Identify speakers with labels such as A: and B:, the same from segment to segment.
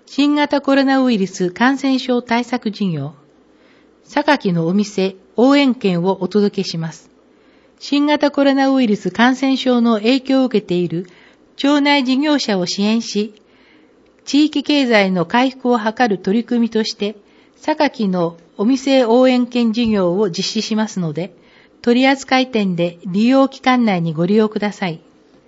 A: 新型コロナウイルス感染症対策事業、榊のお店応援券をお届けします。新型コロナウイルス感染症の影響を受けている町内事業者を支援し、地域経済の回復を図る取り組みとして、榊のお店応援券事業を実施しますので、取扱店で利用期間内にご利用ください。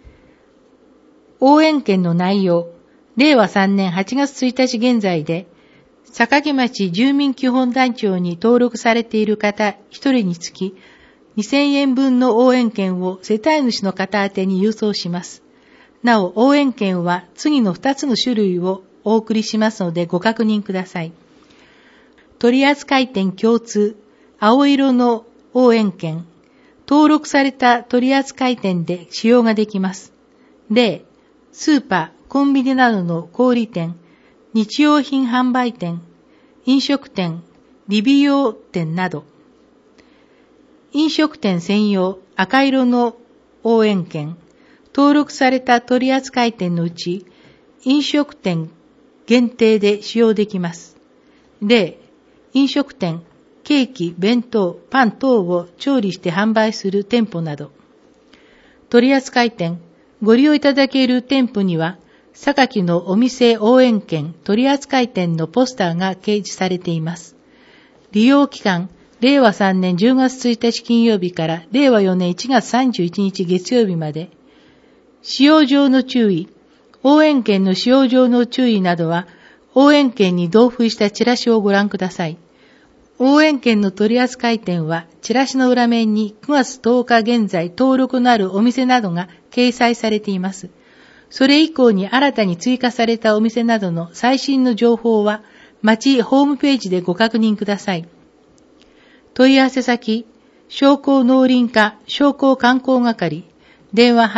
A: 応援券の内容、令和3年8月1日現在で、榊町住民基本台帳に登録されている方1人につき、2000円分の応援券を世帯主の方宛に郵送します。なお、応援券は次の2つの種類をお送りしますのでご確認ください。取扱店共通、青色の応援券、登録された取扱店で使用ができます。例、スーパー、コンビニなどの小売店、日用品販売店、飲食店、理美容店など。飲食店専用赤色の応援券、登録された取扱店のうち、飲食店限定で使用できます。例、飲食店、ケーキ、弁当、パン等を調理して販売する店舗など。取扱店、ご利用いただける店舗には、榊のお店応援券取扱店のポスターが掲示されています。利用期間、令和3年10月1日金曜日から令和4年1月31日月曜日まで、使用上の注意、応援券の使用上の注意などは、応援券に同封したチラシをご覧ください。応援券の取扱店は、チラシの裏面に9月10日現在登録のあるお店などが掲載されています。それ以降に新たに追加されたお店などの最新の情報は、町ホームページでご確認ください。問い合わせ先、商工農林課商工観光係、電話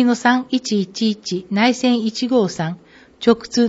A: 82-3111 内線153、直通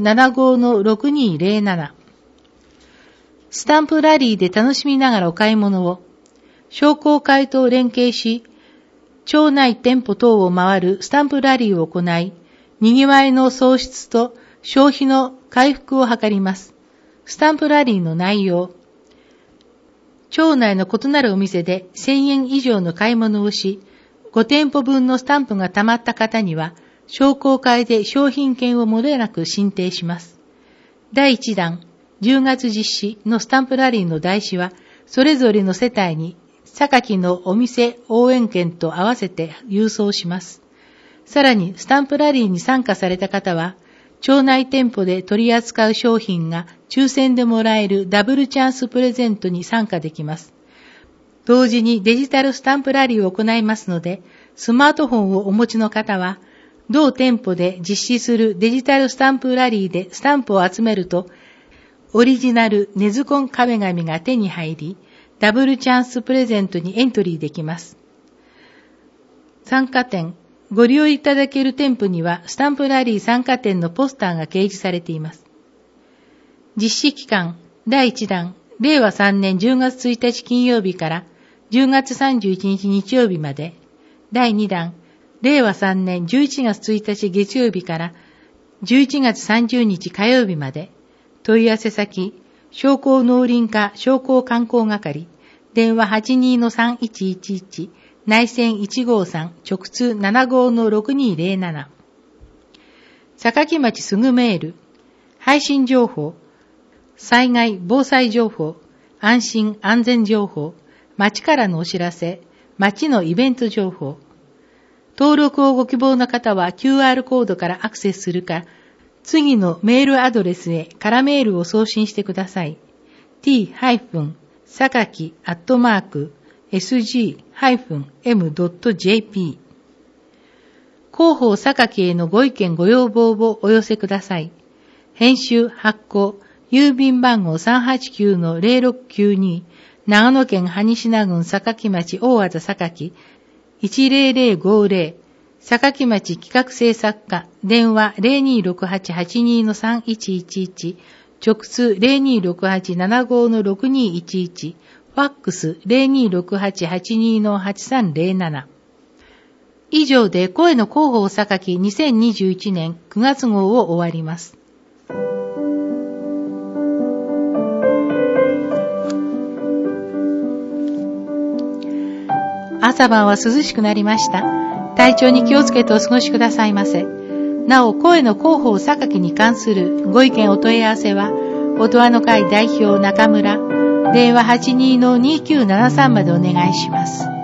A: 75-6207。スタンプラリーで楽しみながらお買い物を、商工会と連携し、町内店舗等を回るスタンプラリーを行い、賑わいの創出と消費の回復を図ります。スタンプラリーの内容。町内の異なるお店で1000円以上の買い物をし、5店舗分のスタンプが貯まった方には、商工会で商品券を漏れなく申請します。第1弾、10月実施のスタンプラリーの台紙は、それぞれの世帯に、榊のお店応援券と合わせて郵送します。さらに、スタンプラリーに参加された方は、町内店舗で取り扱う商品が抽選でもらえるダブルチャンスプレゼントに参加できます。同時にデジタルスタンプラリーを行いますので、スマートフォンをお持ちの方は、同店舗で実施するデジタルスタンプラリーでスタンプを集めると、オリジナルネズコン壁紙が手に入り、ダブルチャンスプレゼントにエントリーできます。参加店、ご利用いただける店舗には、スタンプラリー参加店のポスターが掲示されています。実施期間、第1弾、令和3年10月1日金曜日から10月31日日曜日まで、第2弾、令和3年11月1日月曜日から11月30日火曜日まで、問い合わせ先、商工農林課商工観光係、電話 82-3111、内線153、直通 75-6207。榊町すぐメール、配信情報、災害・防災情報、安心・安全情報、町からのお知らせ、町のイベント情報。登録をご希望の方は QR コードからアクセスするか、次のメールアドレスへ空メールを送信してください。t-sakaki@sg-m.jp 広報榊へのご意見ご要望をお寄せください。編集発行郵便番号 389-0692 長野県羽科郡榊町大和田榊 10050 榊町企画制作課電話 0268-82-3111 直通 0268-75-6211 ファックス 0268-82-8307。以上で声の広報榊2021年9月号を終わります。 朝晩は涼しくなりました。体調に気をつけてお過ごしくださいませ。なお、声の広報榊に関するご意見お問い合わせは、音羽の会代表中村、電話82-2973までお願いします。